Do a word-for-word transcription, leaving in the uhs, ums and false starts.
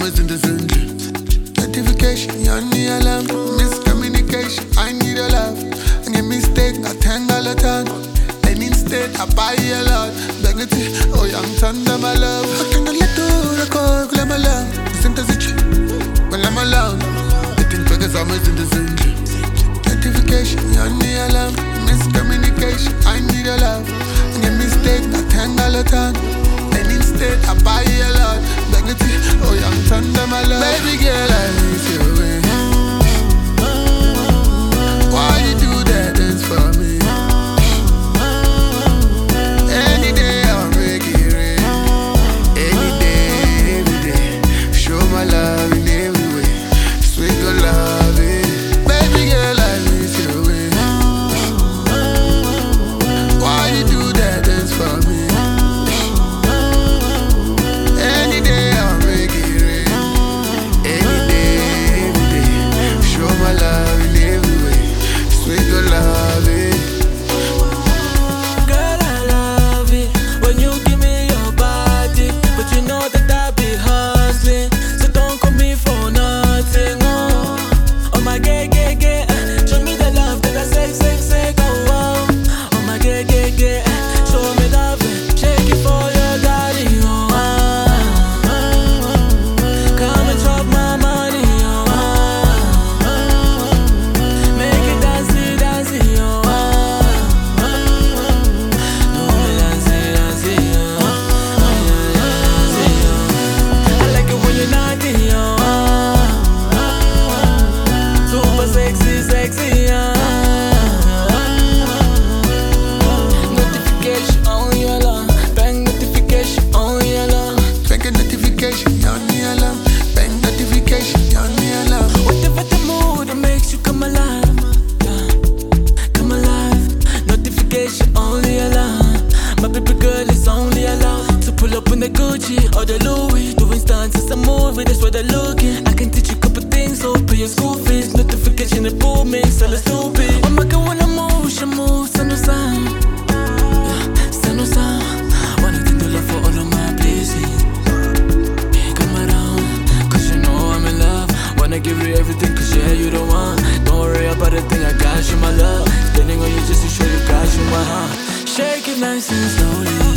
in the zone. Notification, you need alarm. Miscommunication, I need a love. And a mistake, I thank all the time. And instead, I buy a lot. Beg it, oh, young thunder, my love. I can't let go, the call, I'm alone. Listen to the chick, when I'm alone. The thing because I'm in the zone. Notification, you need alarm. Miscommunication, I need a love. And a mistake, I thank all the time. And instead, I buy a lot. Beg it, oh, young thunder, my love. Baby girl, I miss you. Why you do that dance for me? Any day I'll make it rain. Any day, every day. Show my love in every way. Sweet good love, eh? Baby girl, I miss you. Why you do that dance for me? Any day I'll make it rain. Any day, every day. Show my love in every way. Sweet good love, eh? Girl, I love it when you give me your body, but you know that I be hustling, so don't call me for nothing. Oh, oh my gay, gay, gay, eh. Show me the love that I say, say, say, go. Oh, oh my gay, gay, gay, eh. Show me love, eh. Shake it for your daddy. Oh, ah, ah, ah. Come and chop my money. Oh, ah, ah, ah. Make it dancey, dancey. Oh, ah, ah, ah. Do me dancey, dancey. Oh, ah, ah, ah. I like it when you're naughty. Oh, ah, ah, ah. Super sexy, sexy. Ah, ah, ah. Notification on your alarm. Bang notification on your alarm. Bang a notification, you need alarm. Bang notification, you need alarm. Whatever the mood that makes you come alive, yeah, come alive. Notification only alarm. My baby girl is only allowed to pull up in the Gucci or the Louis. Doing stunts, it's a movie, that's what they're looking. I can teach you a couple things, so pay your school fees. Notification it booming, sell it stupid. Oh my God, when I move, she moves, send no sign, yeah, send no sign. Wanna do love for all of my blessings. Come around, cause you know I'm in love. Wanna give you everything, cause yeah, you the one. Don't worry about the thing, I got you, my love. Standing on you just to show you got you, my heart. Shake it nice and slowly.